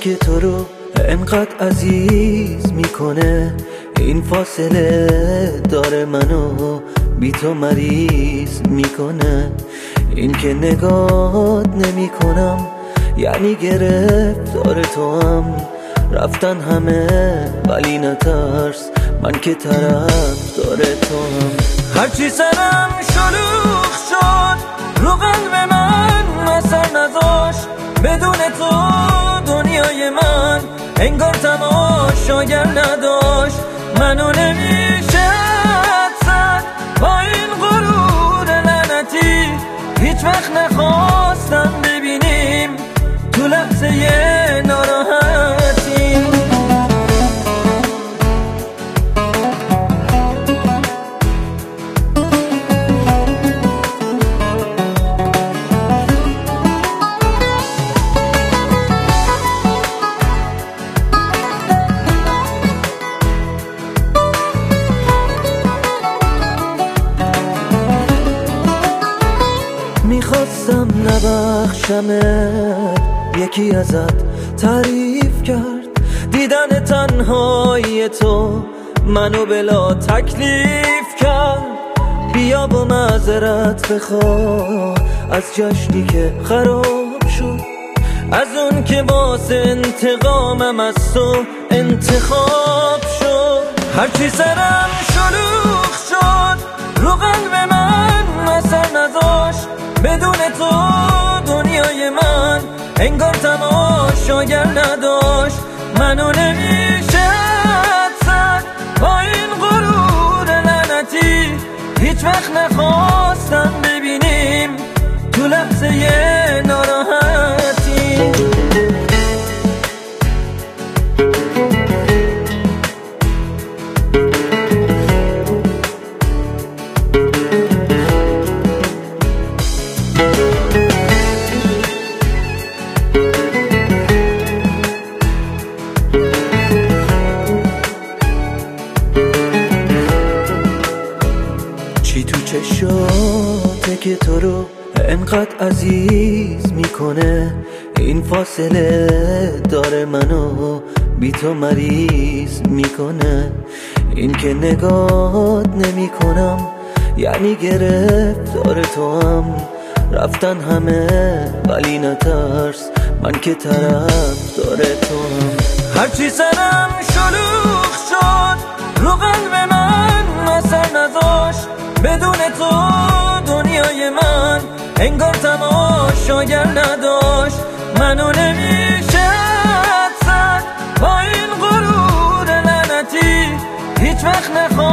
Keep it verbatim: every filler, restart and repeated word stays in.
که تو رو انقدر عزیز میکنه، این فاصله داره منو بی تو مریض میکنه. این که نگات نمی کنم یعنی گرفتار تو هم، رفتن همه ولی نترس، من که طرف داره تو هم. هرچی سرم شلوغ شد رو قلب من اثر نذاشت، بدون تو دنیای من انگار تماشاگر نداشت. منو نمیشه زد با این غرور لعنتی، هیچ وقت نخواستم ببینیم تو لحظه ناراحتی. میخواستم نبخشمت، یکی ازت تعریف کرد، دیدن تنهایی تو منو بلا تکلیف کرد. بیا با معذرت بخواه از جشنی که خراب شد، از اون که واسه انتقامم از تو انتخاب شد. هرچی سرم شلوغ شد رو قلب من اثر نذاشت، بدون تو دنیای من انگار تماشاگر نداشت. منو نمیشه زد با این غرور لعنتی، هیچ وقت نخواستم ببینیم تو لحظه ناراحتی. چی تو چشاته که تو رو انقدر عزیز میکنه، این فاصله داره منو بی تو مریض میکنه. این که نگات نمی کنم یعنی گرفتار تو هم، رفتن همه ولی نترس، من که طرف داره تو هم. هرچی سرم شلوغ شد رو قلب من اثر نذاشت، بدون تو دنیای من انگار تماشاگر نداشت. منو نمیشه زد با این غرور لعنتی، هیچ وقت نخواستم